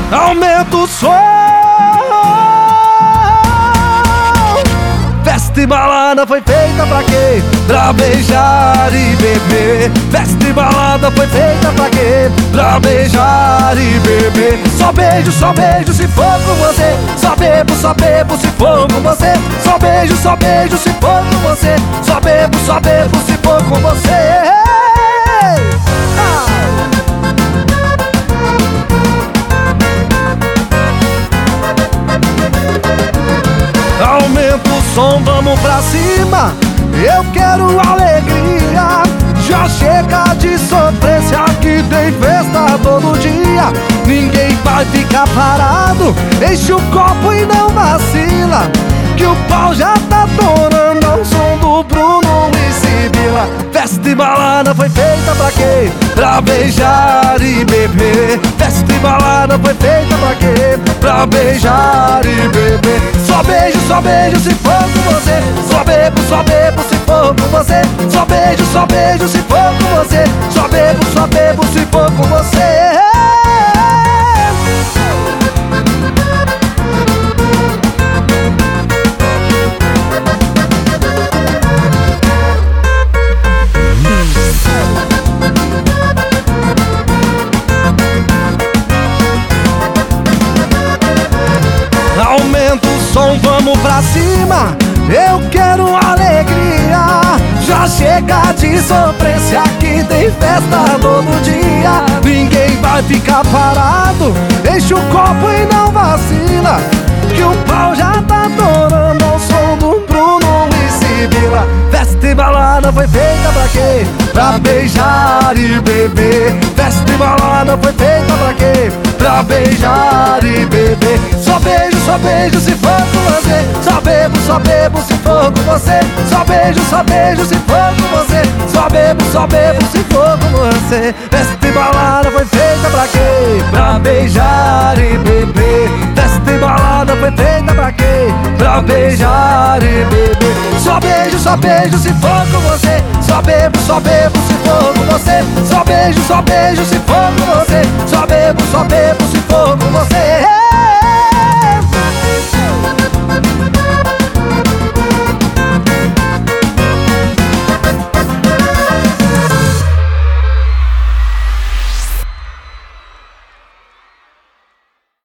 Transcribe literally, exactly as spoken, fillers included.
Aumenta o som. Festa e balada foi feita pra quê? Pra beijar e beber. Festa e balada foi feita pra quê? Pra beijar e beber. Só beijo, só beijo se for com você. Só bebo, só bebo se for com você. Só beijo, só beijo se for com você. Só bebo, só bebo se for com você. Aumenta o som, vamos pra cima. Eu quero alegria. Já chega de sofrência, que tem festa todo dia. Ninguém vai ficar parado. Enche o copo e não vacila, que o pau já tá torando ao som do Bruno e Sibila. Festa e balada foi feita pra quê? Pra beijar e beber. Festa e balada foi feita pra quê? Pra beijar e beber. Só beijo, só beijo se for com você. Só bebo, só bebo se for com você. Só beijo, só beijo se for com você. Só bebo, só bebo se for com você. Aumenta o som, vamos pra cima. Eu quero alegria. Já chega de sofrência, que tem festa todo dia. Ninguém vai ficar parado. Enche o copo e não vacila, que o pau já tá torando ao som do Bruno e Sibila. Festa e balada foi feita pra quê? Pra beijar e beber. Festa e balada foi feita pra quê? Pra beijar e beber. Só beijo, só beijo se for com você. Só bebo, só bebo se for com você. Só beijo, só beijo se for com você. Só bebo, só bebo se for com você. Festa e balada foi feita pra quê? Pra beijar e beber. Festa e balada foi feita pra quê? Pra beijar e beber. Só beijo, só beijo se for com você. Só bebo, só bebo se for com você. Só beijo, só beijo se for com você. Só bebo, só bebo se for com você.